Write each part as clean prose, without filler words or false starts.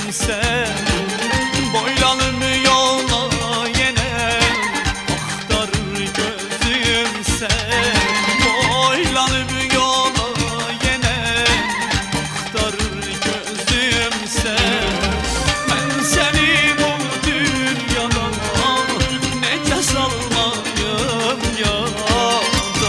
sen. Boylanım yola yine aktarır gözüm sen. Boylanım yola yine aktarır gözüm sen. Ben seni bu dünyada nece salmayım yada.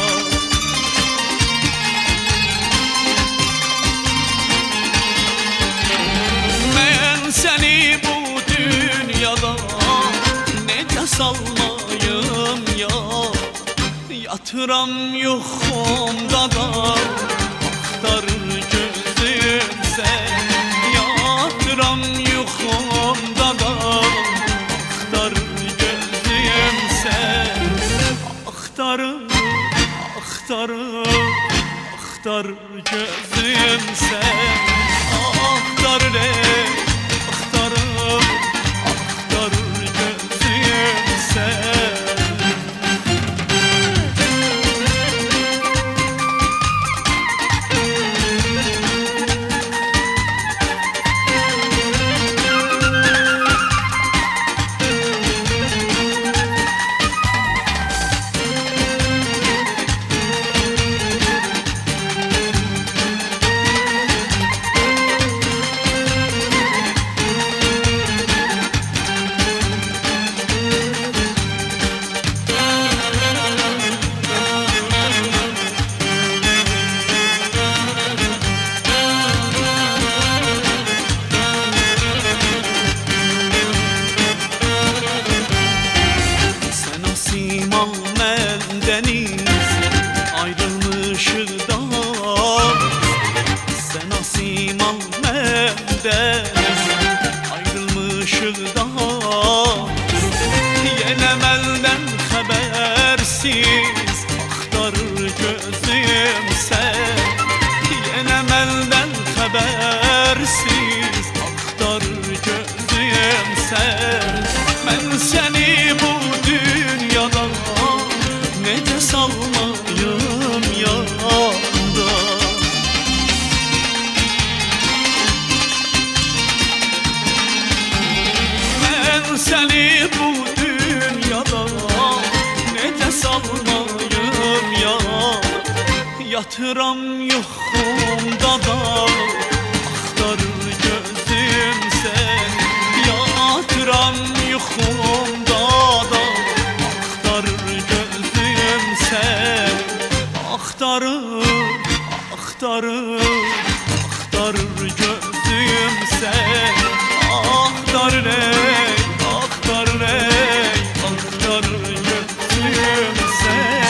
Ben seni bu dünyada nece salmayım ya. Yatıram yuxumda da aktarır gözüm sen. Yatıram yuxumda da aktarır gözüm sen. Aktarır, aktarır, aktarır gözüm sen. Aktarır ey, aktarır, aktarır gözüm sen. Simal mendeniz ayrılmışız da. Sen asimal mendeniz ayrılmışız da. Yine melden habersiz aktarır gözüm sen. Yine melden habersiz aktarır gözüm sen. Ben seni bu dünyada nece salmayım yada. Ben seni bu dünyada nece salmayım yada. Yatıram yuxumda da aktarır gözüm sen. Yatıram yuxumda da aktarır gözüm sen. Aktarır, aktarır, aktarır gözüm sen. Aktarır ey, aktarır ey, aktarır gözüm sen.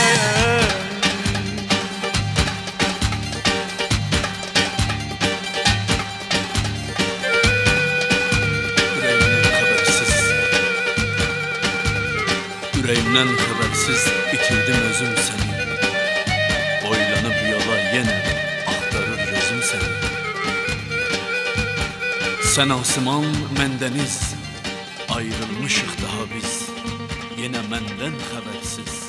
Yüreğimden habersiz bitirdim özüm seni. Boylanıp yola yine aktarır gözüm seni. Sen asman mendeniz ayrılmışık daha biz. Yine menden habersiz.